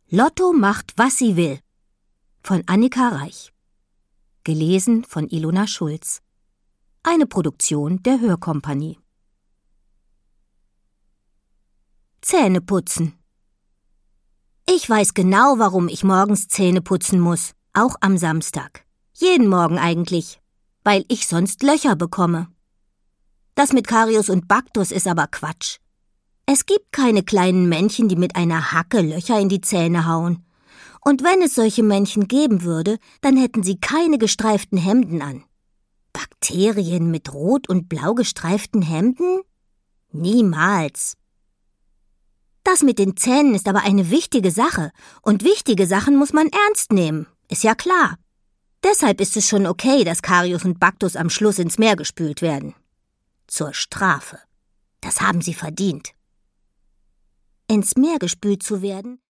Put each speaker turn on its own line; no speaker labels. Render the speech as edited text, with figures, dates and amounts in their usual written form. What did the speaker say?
Lotto macht, was sie will. Von Annika Reich. Gelesen von Ilona Schulz. Eine Produktion der Hörkompanie. Zähne putzen. Ich weiß genau, warum ich morgens Zähne putzen muss, auch am Samstag. Jeden Morgen eigentlich, weil ich sonst Löcher bekomme. Das mit Karius und Baktus ist aber Quatsch. Es gibt keine kleinen Männchen, die mit einer Hacke Löcher in die Zähne hauen. Und wenn es solche Männchen geben würde, dann hätten sie keine gestreiften Hemden an. Bakterien mit rot und blau gestreiften Hemden? Niemals. Das mit den Zähnen ist aber eine wichtige Sache. Und wichtige Sachen muss man ernst nehmen. Ist ja klar. Deshalb ist es schon okay, dass Karius und Baktus am Schluss ins Meer gespült werden. Zur Strafe. Das haben sie verdient. Ins Meer gespült zu werden,